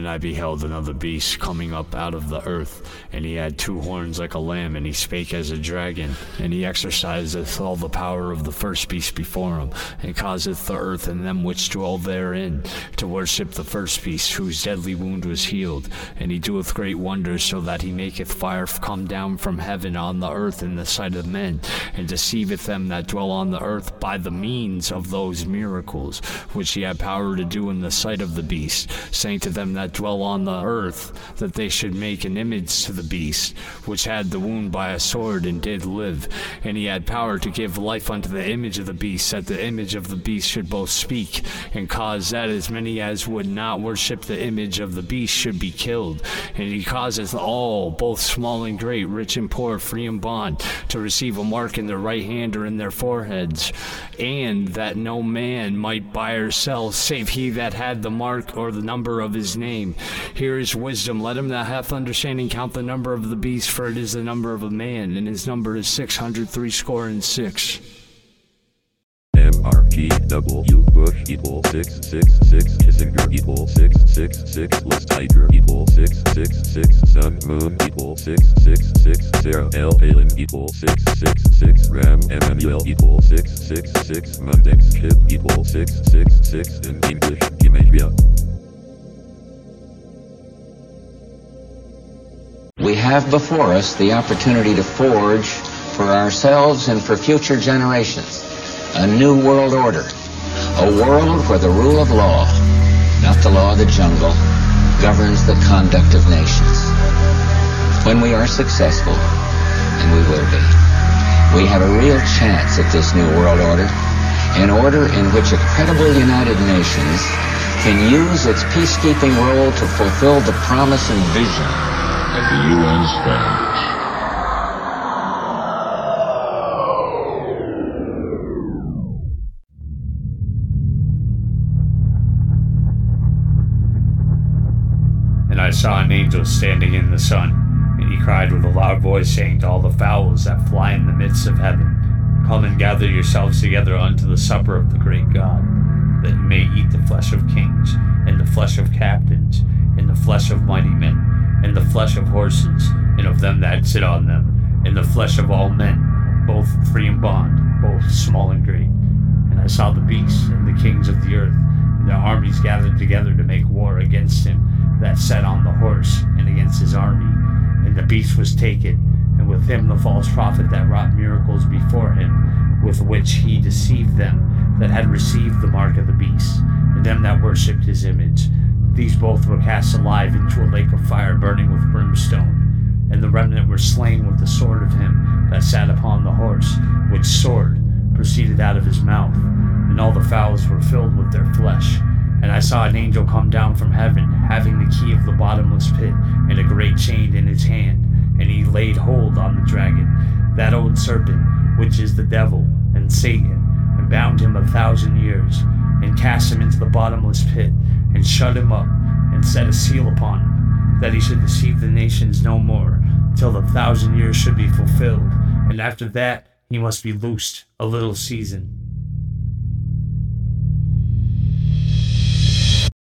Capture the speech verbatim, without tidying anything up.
And I beheld another beast coming up out of the earth, and he had two horns like a lamb, and he spake as a dragon, and he exerciseth all the power of the first beast before him, and causeth the earth and them which dwell therein to worship the first beast, whose deadly wound was healed. And he doeth great wonders, so that he maketh fire come down from heaven on the earth in the sight of men, and deceiveth them that dwell on the earth by the means of those miracles, which he had power to do in the sight of the beast, saying to them that dwell on the earth, that they should make an image to the beast, which had the wound by a sword and did live. And he had power to give life unto the image of the beast, that the image of the beast should both speak, and cause that as many as would not worship the image of the beast should be killed. And he causeth all, both small and great, rich and poor, free and bond, to receive a mark in their right hand or in their foreheads, and that no man might buy or sell, save he that had the mark or the number of his name. Here is wisdom. Let him that hath understanding count the number of the beast, for it is the number of a man, and his number is six hundred threescore and six. M R P W Bush equals six six six, Kissinger equals six six six, Liz Tiger equals six six six, Sun Moon equals six six six, Sarah L. Palin equals six six six, Ram Emanuel equals six six six, Mundex Kid equals six six six, in English, Gematria. We have before us the opportunity to forge for ourselves and for future generations a new world order, a world where the rule of law, not the law of the jungle, governs the conduct of nations. When we are successful, and we will be, we have a real chance at this new world order, an order in which a credible United Nations can use its peacekeeping role to fulfill the promise and vision of the U N's founders. And I saw an angel standing in the sun, and he cried with a loud voice, saying to all the fowls that fly in the midst of heaven, Come and gather yourselves together unto the supper of the great God, that you may eat the flesh of kings, and the flesh of captains, and the flesh of mighty men, and the flesh of horses, and of them that sit on them, and the flesh of all men, both free and bond, both small and great. And I saw the beasts and the kings of the earth, and their armies gathered together to make war against him that sat on the horse, and against his army. And the beast was taken, and with him the false prophet that wrought miracles before him, with which he deceived them that had received the mark of the beast, and them that worshipped his image. These both were cast alive into a lake of fire burning with brimstone. And the remnant were slain with the sword of him that sat upon the horse, which sword proceeded out of his mouth. And all the fowls were filled with their flesh. And I saw an angel come down from heaven, having the key of the bottomless pit, and a great chain in his hand. And he laid hold on the dragon, that old serpent, which is the devil and Satan, and bound him a thousand years, and cast him into the bottomless pit, and shut him up, and set a seal upon him, that he should deceive the nations no more, till the thousand years should be fulfilled. And after that he must be loosed a little season.